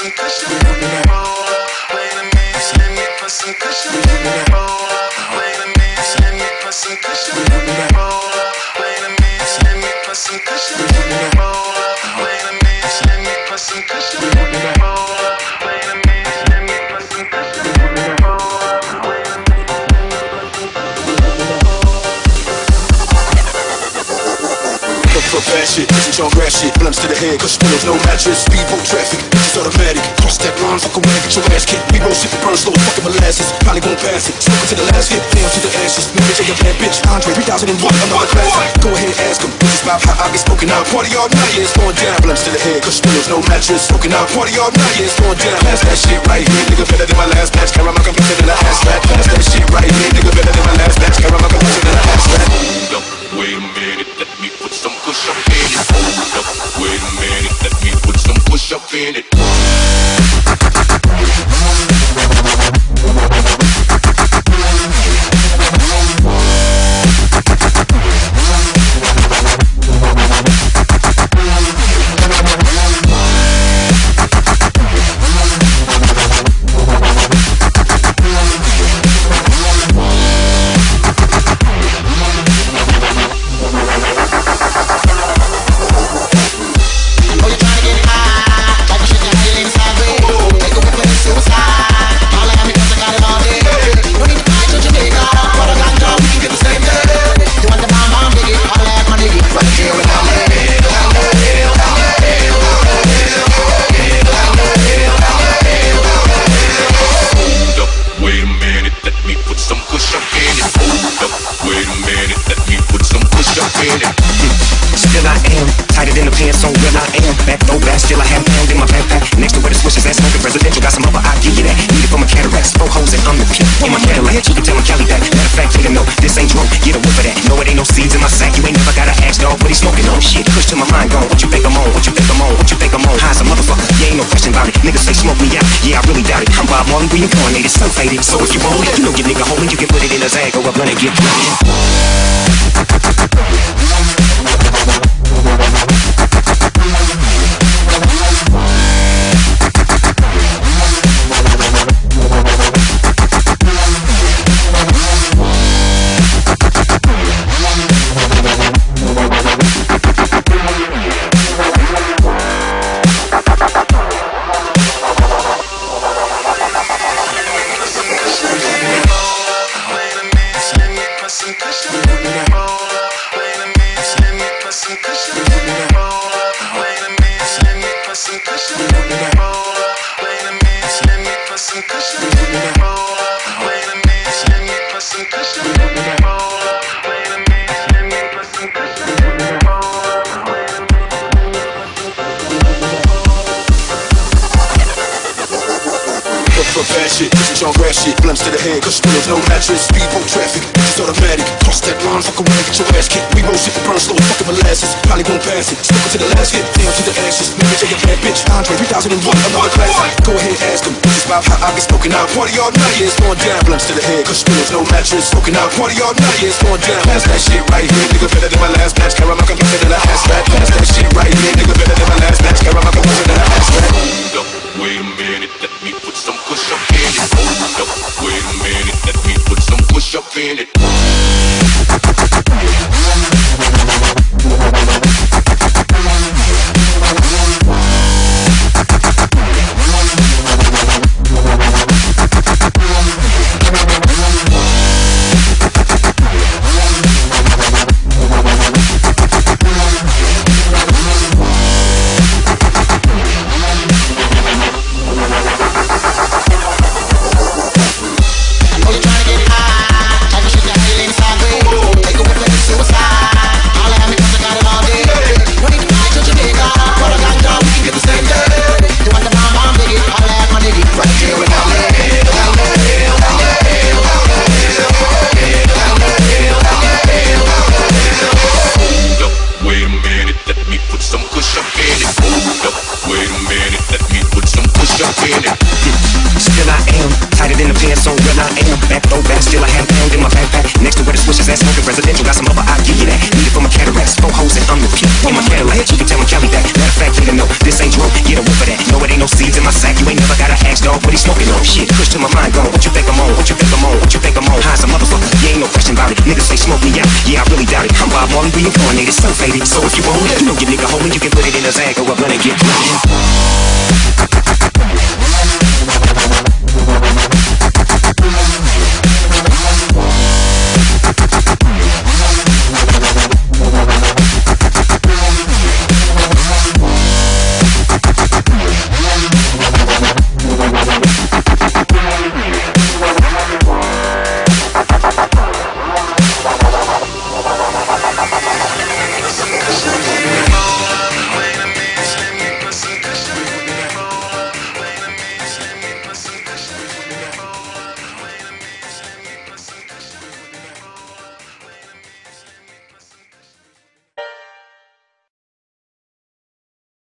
some cushion in it. Wait a minute, let me put some cushion in it. Wait a minute, let me put some cushion in it. Wait a minute, let me put some cushion in it. Wait a minute, let me put some cushion in it. Wait a minute, let me put some cushion in it. Bad shit, isn't your grass shit, blimps to the head, cause windows no mattress, speedboat traffic, it's automatic, cross that line, fuck away, get your ass kicked, we roll shit, burn slow, fucking molasses, probably gon' pass it, smoke it to the last hit, down to the ashes, maybe take a bad bitch, Andre 3001, another classic, go ahead, ask him, this is about how I get smoking out, party all night, yeah, it's going down, blimps to the head, cause windows no mattress, smoking out, party all night, yeah, it's going down, pass that shit right here, nigga better than my last batch, carry my computer than I ass fat, pass that shit right here, nigga better than my last batch, carry my computer than I ass fat. Hold up, wait a minute, let me put some push up in it. Hold up, wait a minute, let me put some push up in it. Still I am, tighter than the pants on where I am. Back though back, still I have pound in my backpack. Next to where the swishes at, smoking presidential. Got some upper, I give you that. Need it for my cataracts, 4 hoes and I'm the pimp in my Cadillac. You can tell my Cali that. Matter of fact, nigga, no, this ain't drunk. Get a whiff of that. No, it ain't no seeds in my sack. You ain't never gotta ask, dog, what he smoking on. Shit, push to my mind gone. What you think I'm on? What you think I'm on? What you think I'm on? High as a motherfucker. Yeah, ain't no question about it. Niggas say smoke me out. Yeah, I really doubt it. I'm Bob Marley, reincarnated, so faded. So if you roll it, you know your nigga holding. You can put it in a Zag or a blunt and get blooded. Bad shit, isn't your grass shit, blimps to the head, cause windows no mattress, speedboat traffic, it's automatic, cross that line, fuck away, get your ass kicked, we roll shit, burn slow, fucking molasses, probably gon' pass it, smoke it to the last hit, down to the ashes, maybe take a bad bitch, Andre 3001, another classic, go ahead, ask him, this is about how I get smoking out, party all night, yeah, it's going down, blimps to the head, cause windows no mattress, smoking out, party all night, yeah, it's going down, pass that shit right here, nigga better than my last batch, carry my computer than I ass fat, pass that shit right here, nigga better than my last batch, carry my computer than I ass fat. Hold up, wait a minute, let me put some push up in it. Hold up, wait a minute, let me put some push up in it. Still I am, tighter than the pants on where I am. Back though back, still I have pound in my backpack. Next to where the swishes at, smoking presidential. Got some upper, I give you that. Need it for my cataracts, 4 hoes and I'm the pimp in my Cadillac. You can tell my Cali that. Matter of fact, nigga, no, this ain't drunk. Get a whiff of that. No, it ain't no seeds in my sack. falling, reincarnated, so faded. So if you want it, you know your nigga holding, you can put it in a bag.